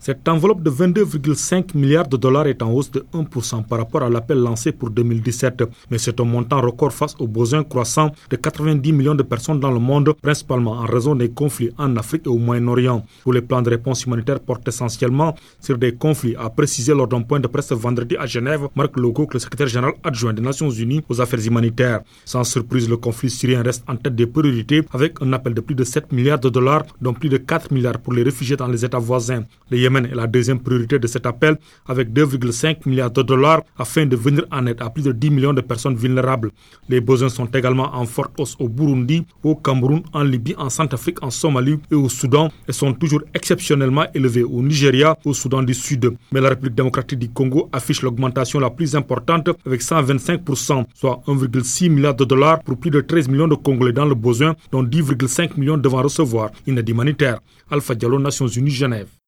Cette enveloppe de 22,5 milliards de dollars est en hausse de 1% par rapport à l'appel lancé pour 2017. Mais c'est un montant record face aux besoins croissants de 90 millions de personnes dans le monde, principalement en raison des conflits en Afrique et au Moyen-Orient. Tous les plans de réponse humanitaire portent essentiellement sur des conflits, a précisé lors d'un point de presse vendredi à Genève Marc Logos, le secrétaire général adjoint des Nations Unies aux affaires humanitaires. Sans surprise, le conflit syrien reste en tête des priorités avec un appel de plus de 7 milliards de dollars, dont plus de 4 milliards pour les réfugiés dans les États voisins. Le Yémen est la deuxième priorité de cet appel avec 2,5 milliards de dollars afin de venir en aide à plus de 10 millions de personnes vulnérables. Les besoins sont également en forte hausse au Burundi, au Cameroun, en Libye, en Centrafrique, en Somalie et au Soudan et sont toujours exceptionnellement élevés au Nigeria, au Soudan du Sud. Mais la République démocratique du Congo affiche l'augmentation la plus importante avec 125%, soit 1,6 milliard de dollars pour plus de 13 millions de Congolais dans le besoin, dont 10,5 millions devant recevoir une aide humanitaire. Alpha Diallo, Nations Unies, Genève.